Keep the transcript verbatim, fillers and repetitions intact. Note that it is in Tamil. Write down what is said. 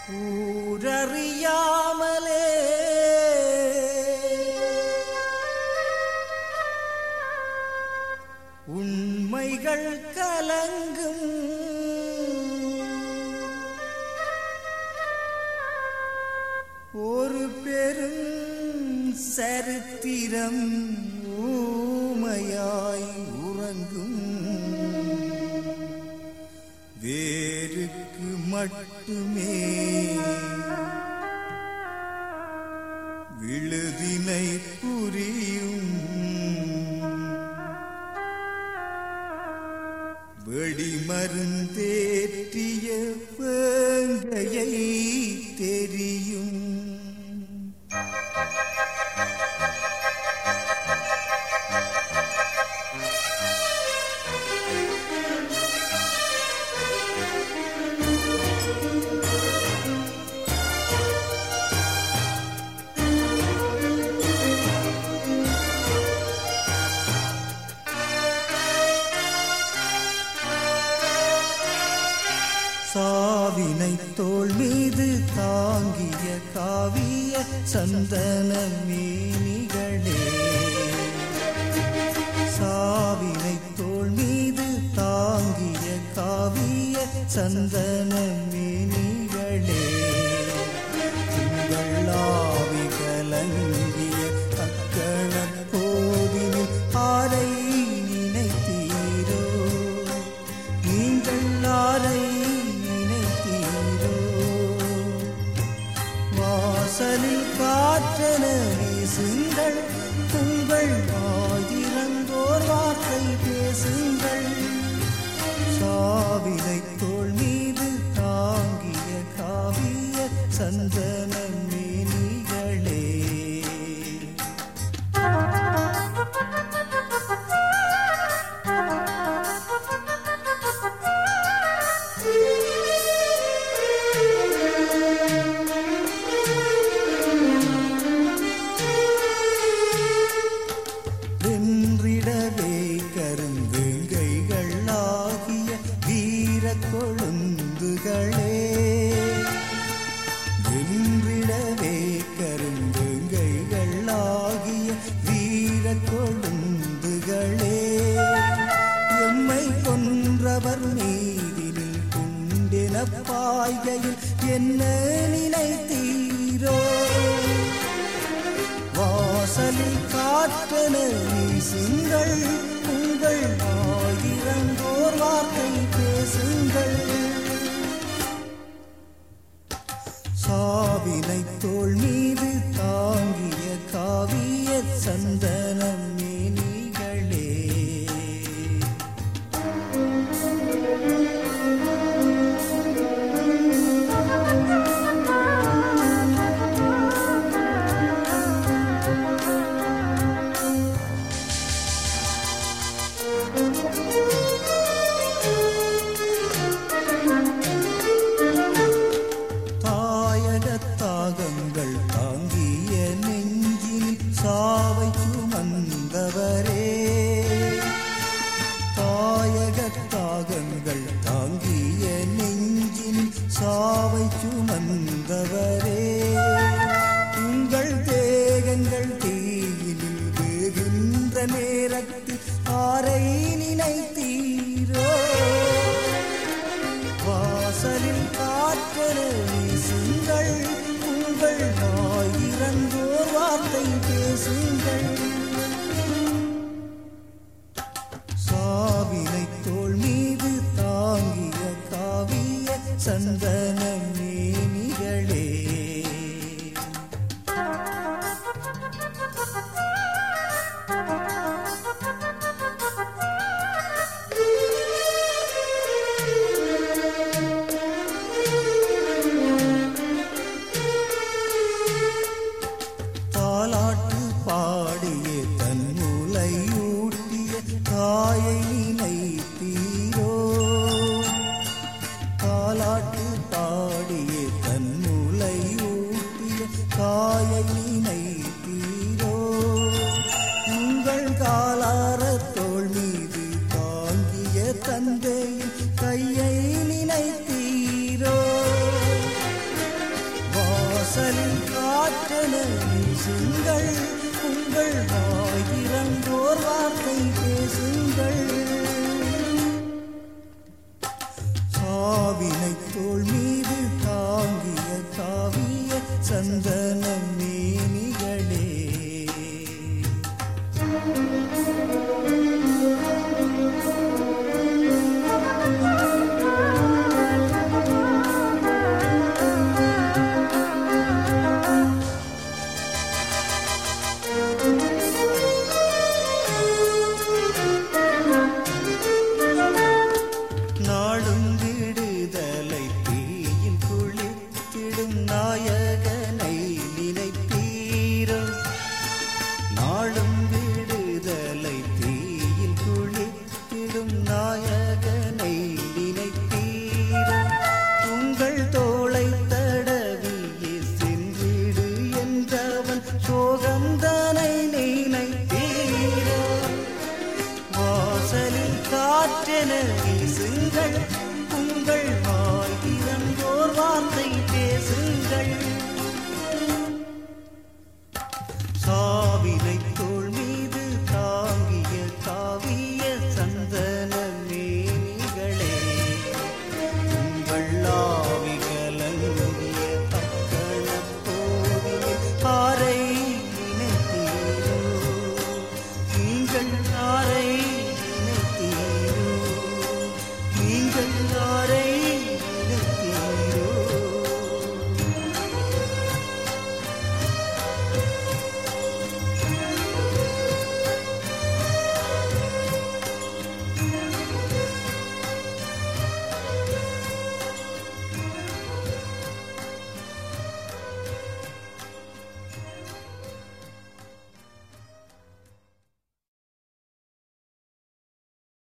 ஊரறியாமலே உண்மைகள் கலங்கும் ஒரு பெரும் சரித்திரம் ஊமையாய் உறங்கும் வேருக்கு மட்டுமே விழுதினை புரியும் வெடிமருந்தேற்றிய வேங்கையை தெரியும் சாவினை தோள் மீது தாங்கிய காவிய சந்தன மேனிகளே சாவினை தோள் மீது தாங்கிய காவிய சந்தன மேனிகளே உங்கள் ஆவி கலங்கிய அக்கண போதினில் ஆரை நினைத்தீரோ நீங்கள் ஆரை வாசலில் காற்றென வீசுங்கள் உங்கள் ஆயிரந்தோர் வார்த்தை பேசுங்கள் சாவினை தோள் மீது தாங்கிய காவிய சந்தன மேனிகளே வென்றிடவே கருந்துங்கைகள் ஆகிய வீர கொழுந்துகளே வென்றிடவே கருந்துங்கைகள் ஆகிய வீர கொழுந்துகளே எம்மை கொன்றவர் மீதினில் குண்டென பாய்கையில் என்ன நினைத்தீரோ வாசலில் காற்றென வீசுங்கள் உங்கள் ஆயிரந்தோர் வார்த்தை பேசுங்கள் சாவினை தோள் மீது தாங்கிய காவிய சந்தன மேனிகளே தாயகத்தாகங்கள் தாங்கிய நெஞ்சில் சாவை சுமந்தவரே தாயகத்தாகங்கள் தாங்கிய நெஞ்சில் சாவை சுமந்தவரே உங்கள் தேகங்கள் தீயிலில் வேகின்ற நேரத்தில் ஆரை நினைத்தீரோ வாசலில் காற்றென வீசுங்கள் உங்கள் ஆயிரந்தோர் வார்த்தை பேசுங்கள் சாவினை தோள் மீது தாங்கிய காவிய சந்தன மேனிகளே தாலாட்டு பாடிய தன்முலையூட்டிய தாயை நினைத்தீரோ தாலாட்டு பாடிய தன்முலையூட்டிய தாயை நினைத்தீரோ உங்கள் காலார தோள் மீது தாங்கிய தந்தையின் கையை நினைத்தீரோ காற்றென வீசுங்கள், உங்கள் வாயிரங்கோர் வார்த்தை பேசுங்கள். ஆவினை தோள் மீது தாங்கிய காவிய சந்தன மேனிகளே, நாளும் விடுதலை தீயில் குளித்திடும் நாயகனை நினைத்தீரோ, நாளும் விடுதலை தீயில் குளித்திடும் நாயகனை நினைத்தீரோ, உங்கள் தோளை தடவியே சென்றிடு என்றவன் சோகந்தனை நினைத்தீரோ, வாசலில் காற்றென வீசுங்கள், உங்கள் வாய் திறந்தோர் வார்த்தை பேசுங்கள்.